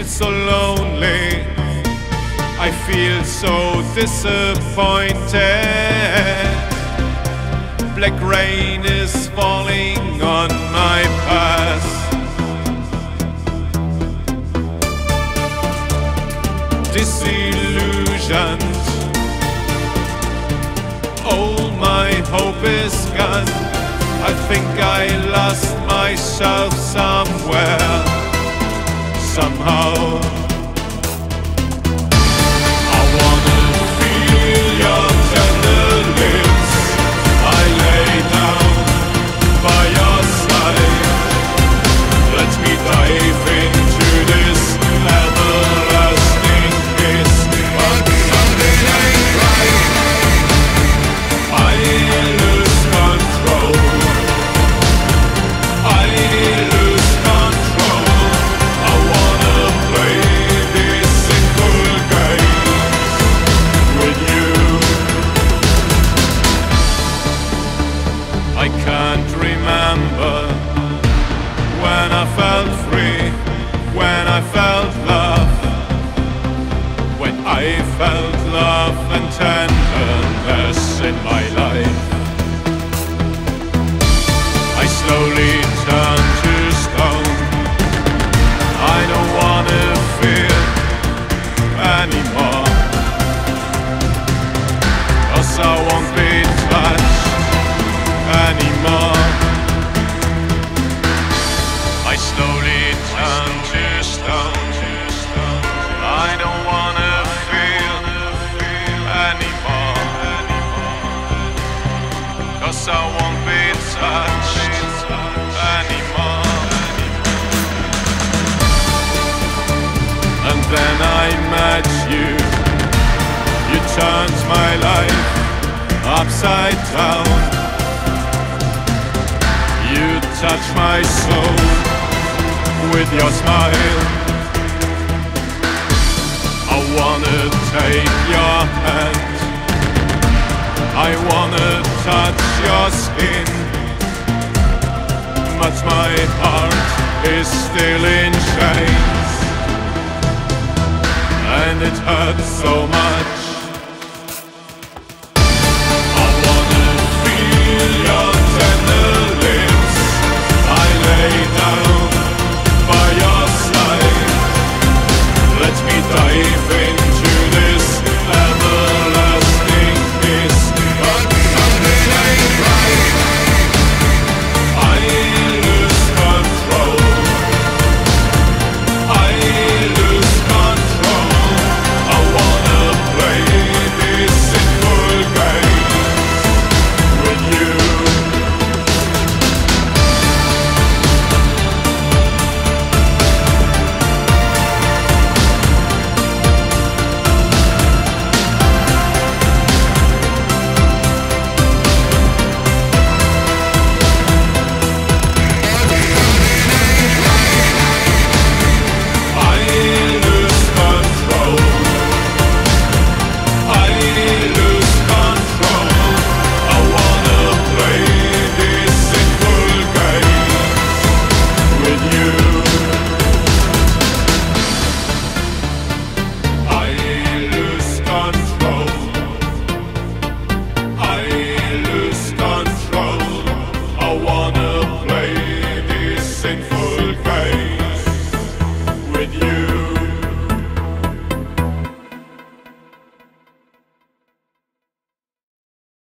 feel so lonely, I feel so disappointed. Black rain is falling on my path. Disillusioned, all my hope is gone. I think I lost myself somewhere, somehow. I wanna feel your tender lips. I lay down by your side. Let me dive into this everlasting kiss. But something ain't right. I lose control. I lose control. I wanna play this simple game with you. I can't remember when I felt free, when I felt love, when I felt love and tenderness in my life. I slowly turned to stone. I don't wanna feel anymore, 'cause I won't be touched anymore. I slowly turned to stone. I don't wanna feel anymore, 'cause I won't be touched anymore. And then I met you. You turned my life upside down. You touched my soul with your smile. I wanna take your hand. I wanna touch your skin, but my heart is still in chains, and it hurts so much.